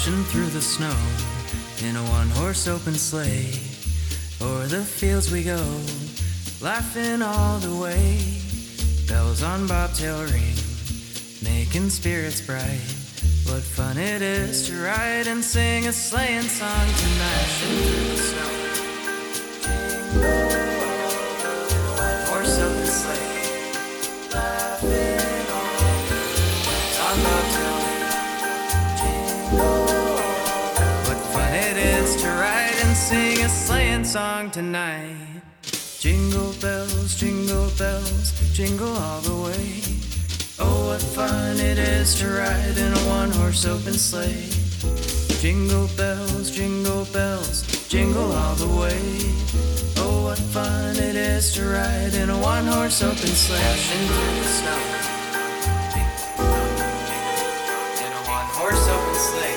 Dashing through the snow in a one-horse open sleigh. O'er the fields we go, laughing all the way. Bells on bobtail ring, making spirits bright. What fun it is to ride and sing a sleighing song tonight. Dashing through the snow, jingle in a one-horse open sleigh, laughing all the way. On bobtail ring, what fun it is to ride and sing a sleighing song tonight. Jingle bells, jingle all the way. Oh, what fun it is to ride in a one-horse open sleigh. Jingle bells, jingle all the way. Oh, what fun it is to ride in a one-horse open sleigh. Dashing through the snow in a one-horse open sleigh.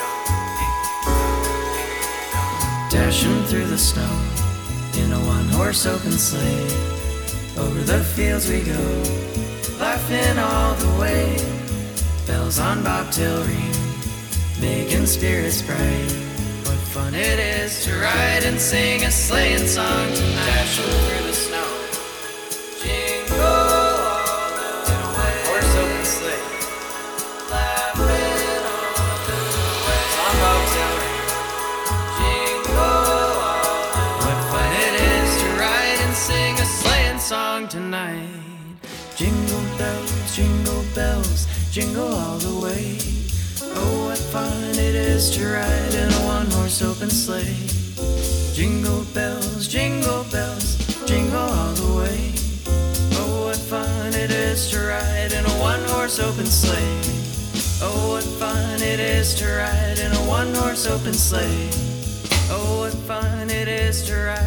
Dashing through the snow in a one-horse open sleigh. Over the fields we go, laughing all the way. Bells on bobtail ring, making spirits bright. What fun it is to ride and sing a sleighing song tonight. Dashing through the snow, jingle all the way. Horse open sleigh, laughing all the way. On bobtail ring, jingle all the way. What fun it is to ride and sing a sleighing song tonight. Jingle bells, jingle all the way. Oh, what fun it is to ride in a one-horse open sleigh. Jingle bells, jingle all the way. Oh, what fun it is to ride in a one-horse open sleigh. Oh, what fun it is to ride in a one-horse open sleigh. Oh, what fun it is to ride